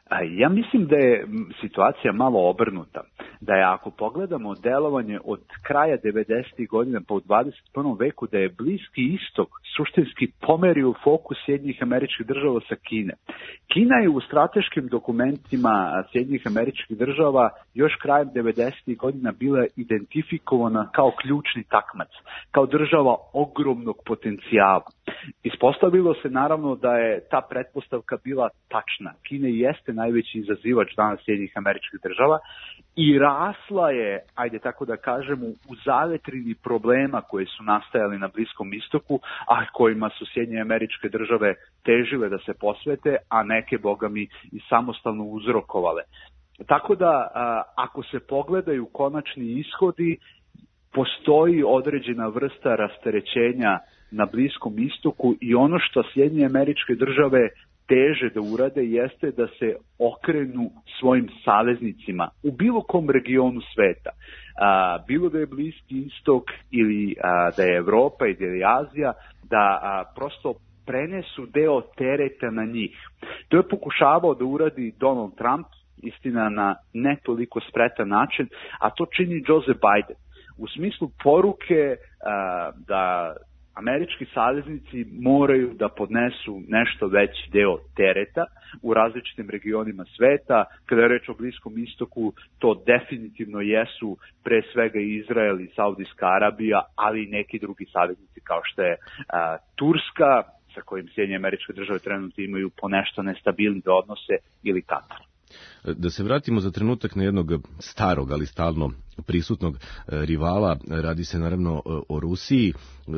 Ja mislim da je situacija malo obrnuta. Da je, ako pogledamo delovanje od kraja devedesetih godina pa u dvadeset prvom veku, da je Bliski istok suštinski pomerio fokus Sjedinjenih Američkih Država sa Kine. Kina je u strateškim dokumentima Sjedinjenih Američkih Država još krajem devedesetih godina bila identifikovana kao ključni takmac, kao država ogromnog potencijala. Ispostavilo se naravno da je ta pretpostavka bila tačna. Kina jeste najveći izazivač danas Sjedinjenih Američkih Država i rasla je, ajde tako da kažemo, u zavetrini problema koji su nastajali na Bliskom istoku, a kojima su Sjedinjene Američke Države težile da se posvete, a neke, boga mi, i samostalno uzrokovale. Tako da, ako se pogledaju konačni ishodi, postoji određena vrsta rasterećenja na Bliskom istoku i ono što Sjedinjene Američke Države teže da urade jeste da se okrenu svojim saveznicima u bilo kom regionu sveta. A, bilo da je Bliski istok ili a, da je Evropa ili Azija, da a, prosto prenesu deo tereta na njih. To je pokušavao da uradi Donald Trump, istina na ne toliko spretan način, a to čini Joseph Biden. U smislu poruke a, da američki saveznici moraju da podnesu nešto veći deo tereta u različitim regionima sveta. Kada je reč o Bliskom istoku, to definitivno jesu pre svega Izrael i Saudijska Arabija, ali i neki drugi saveznici kao što je a, Turska, sa kojim Sjedinjene Američke Države trenutno imaju ponešto nestabilne odnose, ili Katar. Da se vratimo za trenutak na jednog starog, ali stalno prisutnog rivala, radi se naravno o Rusiji.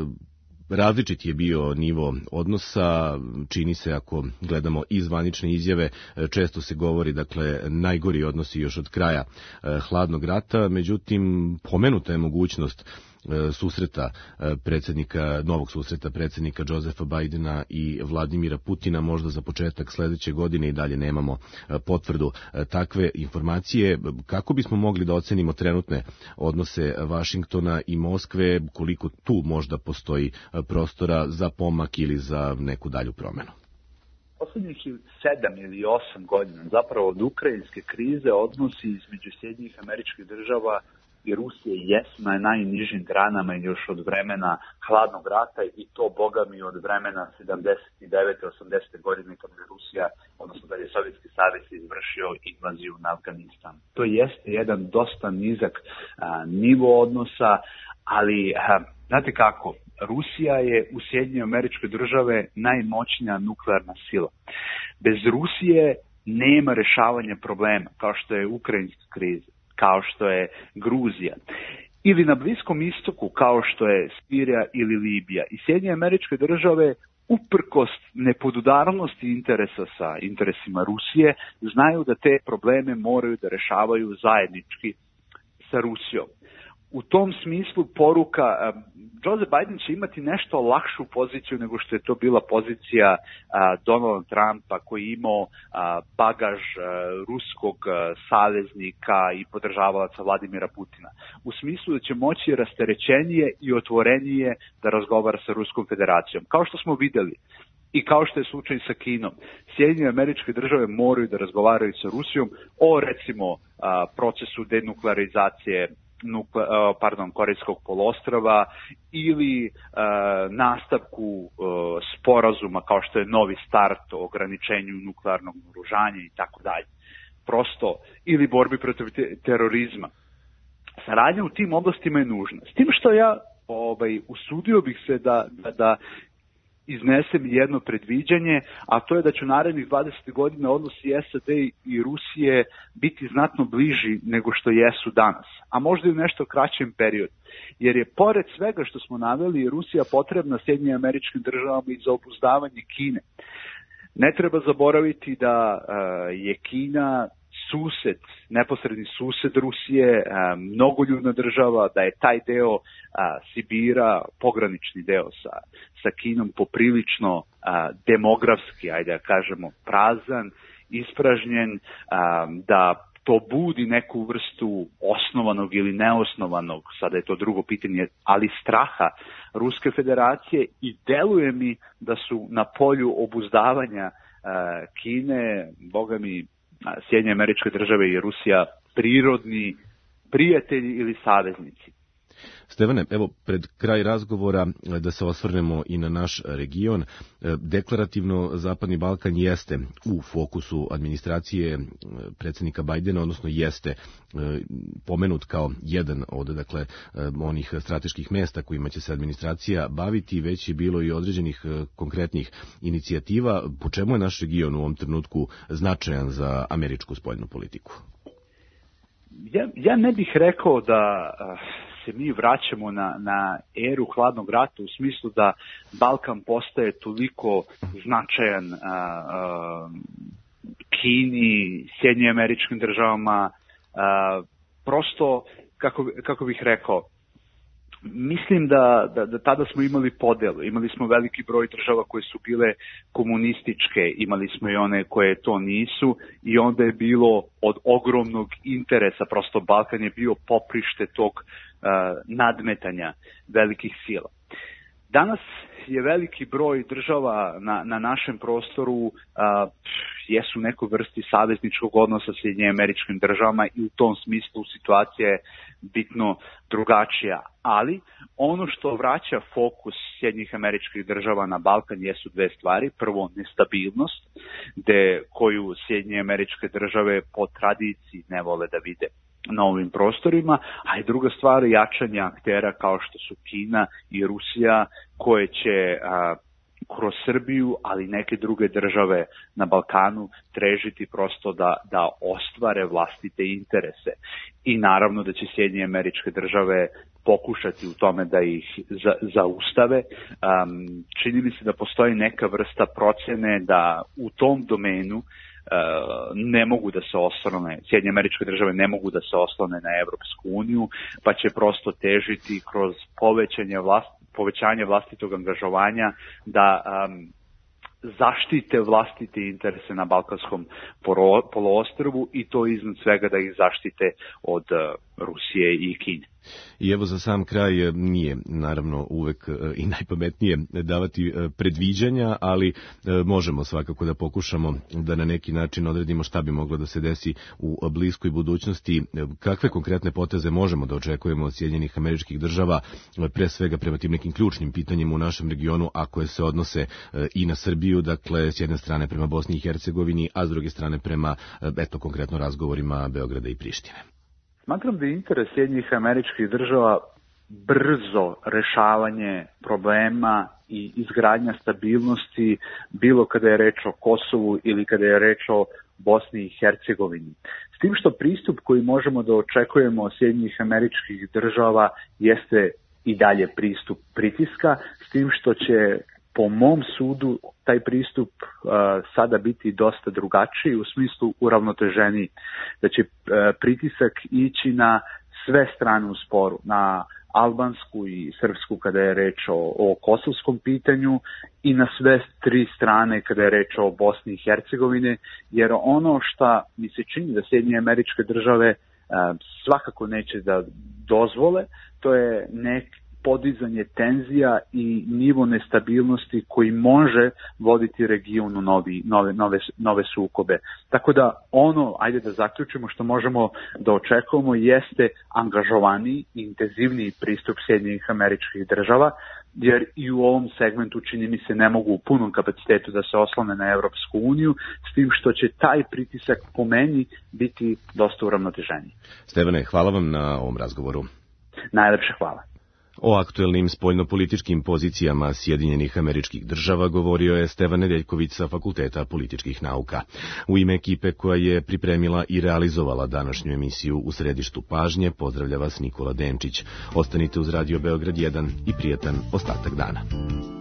Različit je bio nivo odnosa, čini se, ako gledamo i zvanične izjave, često se govori, dakle, najgori odnosi još od kraja hladnog rata, međutim, pomenuta je mogućnost susreta predsjednika, novog susreta predsjednika Josefa Bidena i Vladimira Putina, možda za početak sledeće godine, i dalje nemamo potvrdu takve informacije. Kako bismo mogli da ocenimo trenutne odnose Vašingtona i Moskve, koliko tu možda postoji prostora za pomak ili za neku dalju promenu? Poslednjih sedam ili osam godina, zapravo od ukrajinske krize, odnosi između Sjedinjenih Američkih Država i Rusije jesu na najnižim granama još od vremena hladnog rata, i to, boga mi, od vremena sedamdeset devete osamdesete godine, kada je Rusija, odnosno da je Sovjetski savez izvršio invaziju na Afganistan. To jeste jedan dosta nizak a, nivo odnosa, ali a, znate kako, Rusija je u Sjedinjene Američke Države najmoćnija nuklearna sila. Bez Rusije nema rešavanja problema, kao što je ukrajinska kriza, kao što je Gruzija, ili na Bliskom istoku, kao što je Sirija ili Libija. I Sjedinjene Američke Države, uprkos nepodudarnosti interesa sa interesima Rusije, znaju da te probleme moraju da rešavaju zajednički sa Rusijom. U tom smislu poruka, Joseph Biden će imati nešto lakšu poziciju nego što je to bila pozicija Donalda Trumpa, koji je imao bagaž ruskog saveznika i podržavalaca Vladimira Putina. U smislu da će moći rasterećenije i otvorenije da razgovara sa Ruskom federacijom. Kao što smo videli i kao što je slučaj sa Kinom, Sjedinjene Američke Države moraju da razgovaraju sa Rusijom o, recimo, procesu denuklearizacije Nukle, pardon, Korejskog poluostrva ili e, nastavku e, sporazuma kao što je Novi start o ograničenju nuklearnog naoružanja i tako dalje. Prosto, ili borbi protiv te, terorizma. Saradnja u tim oblastima je nužna. S tim što ja ovaj, usudio bih se da, da, da iznesem jedno predviđanje, a to je da će u narednih dvadeset godina odnosi S A D i Rusije biti znatno bliži nego što jesu danas, a možda i u nešto kraćem periodu. Jer je, pored svega što smo naveli, Rusija potrebna Sjedinjenim Američkim Državama i za obuzdavanje Kine. Ne treba zaboraviti da uh, je Kina sused, neposredni sused Rusije, mnogoljudna država, da je taj deo a, Sibira, pogranični deo sa, sa Kinom, poprilično a, demografski, ajde da kažemo, prazan, ispražnjen, a, da to budi neku vrstu osnovanog ili neosnovanog, sada je to drugo pitanje, ali straha Ruske federacije, i deluje mi da su na polju obuzdavanja a, Kine, boga mi, Sjedinjene Američke Države i Rusija prirodni prijatelji ili saveznici. Stevane, evo pred kraj razgovora da se osvrnemo i na naš region. Deklarativno Zapadni Balkan jeste u fokusu administracije predsjednika Bajdena, odnosno jeste pomenut kao jedan od dakle onih strateških mesta kojima će se administracija baviti, već je bilo i određenih konkretnih inicijativa. Po čemu je naš region u ovom trenutku značajan za američku spoljnu politiku? Ja, ja ne bih rekao da se mi vraćamo na, na eru hladnog rata u smislu da Balkan postaje toliko značajan a, a, Kini, Sjedinjenim Američkim Državama, a, prosto, kako, kako bih rekao, mislim da, da, da tada smo imali podelu, imali smo veliki broj država koje su bile komunističke, imali smo i one koje to nisu i onda je bilo od ogromnog interesa, prosto Balkan je bio poprište tog uh, nadmetanja velikih sila. Danas je veliki broj država na, na našem prostoru uh, jesu u nekoj vrsti savezničkog odnosa sa Sjedinjenim Američkim Državama i u tom smislu situacija je bitno drugačija. Ali ono što vraća fokus Sjedinjenih Američkih Država na Balkan jesu dve stvari. Prvo, nestabilnost, gde koju Sjedinjene Američke Države po tradiciji ne vole da vide na ovim prostorima, a i druga stvar je jačanje aktera kao što su Kina i Rusija, koje će a, kroz Srbiju, ali neke druge države na Balkanu trežiti prosto da, da ostvare vlastite interese. I naravno da će Sjedinjene Američke Države pokušati u tome da ih za, zaustave. Um, čini mi se da postoji neka vrsta procene da u tom domenu Uh, ne mogu da se oslone, Sjedinjene Američke Države ne mogu da se oslone na Evropsku uniju, pa će prosto težiti kroz povećanje, vlast, povećanje vlastitog angažovanja da um, zaštite vlastite interese na Balkanskom poluostrvu i to iznad svega da ih zaštite od uh, Rusije i Kine. I evo za sam kraj, nije naravno uvek i najpametnije davati predviđanja, ali možemo svakako da pokušamo da na neki način odredimo šta bi moglo da se desi u bliskoj budućnosti. Kakve konkretne poteze možemo da očekujemo od Sjedinjenih Američkih Država, pre svega prema tim nekim ključnim pitanjima u našem regionu, a koje se odnose i na Srbiju, dakle s jedne strane prema Bosni i Hercegovini, a s druge strane prema, eto, konkretno razgovorima Beograda i Prištine. Smatram da je interes Sjedinjenih Američkih Država brzo rešavanje problema i izgradnja stabilnosti, bilo kada je reč o Kosovu ili kada je reč o Bosni i Hercegovini. S tim što pristup koji možemo da očekujemo od Sjedinjenih Američkih Država jeste i dalje pristup pritiska, s tim što će po mom sudu taj pristup uh, sada biti dosta drugačiji, u smislu uravnoteženiji, da će uh, pritisak ići na sve strane u sporu, na albansku i srpsku kada je reč o, o kosovskom pitanju i na sve tri strane kada je reč o Bosni i Hercegovine, jer ono što mi se čini da Sjedinjene Američke Države uh, svakako neće da dozvole, to je nek podizanje tenzija i nivo nestabilnosti koji može voditi region u novi, nove, nove, nove sukobe. Tako da ono, ajde da zaključimo, što možemo da očekujemo jeste angažovaniji i intenzivniji pristup Sjedinjenih Američkih Država, jer i u ovom segmentu čini mi se ne mogu u punom kapacitetu da se oslone na Evropsku uniju, s tim što će taj pritisak po meni biti dosta uravnoteženiji. Stevane, hvala vam na ovom razgovoru. Najlepše hvala. O aktuelnim spoljnopolitičkim pozicijama Sjedinjenih Američkih Država govorio je Stevan Nedeljković sa Fakulteta političkih nauka. U ime ekipe koja je pripremila i realizovala današnju emisiju U središtu pažnje, pozdravlja vas Nikola Denčić. Ostanite uz Radio Beograd jedan i prijatan ostatak dana.